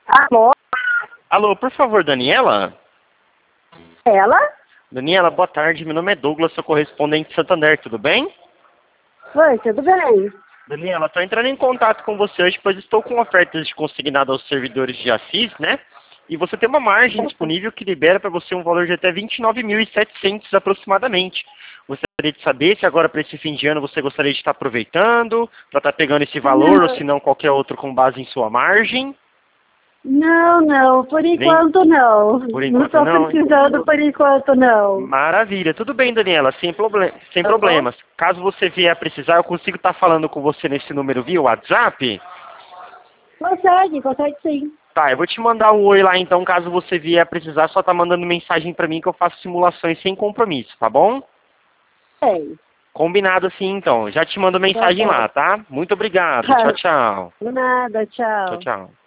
Alô? Alô, por favor, Daniela? Ela? Daniela, boa tarde. Meu nome é Douglas, sou correspondente de Santander, tudo bem? Oi, tudo bem? Daniela, estou entrando em contato com você hoje, pois estou com ofertas de consignado aos servidores de Assis, né? E você tem uma margem disponível que libera para você um valor de até 29.700 aproximadamente. Gostaria de saber se agora para esse fim de ano você gostaria de estar aproveitando, para estar pegando esse valor, ou Não, se não qualquer outro com base em sua margem. não, por Vem, enquanto não. por Não enquanto estou não. precisando por enquanto não. Maravilha, tudo bem, Daniela, sem Tá bom? problemas. Caso você vier a precisar, eu consigo estar falando com você nesse número via WhatsApp? Consegue sim. Tá, eu vou te mandar um oi lá então, caso você vier a precisar, só tá mandando mensagem pra mim que eu faço simulações sem compromisso, tá bom? Tem. Combinado assim então, já te mando Tá mensagem bom. lá, tá? Muito obrigado, tchau, Tá. tchau. De nada, Tchau, tchau. tchau.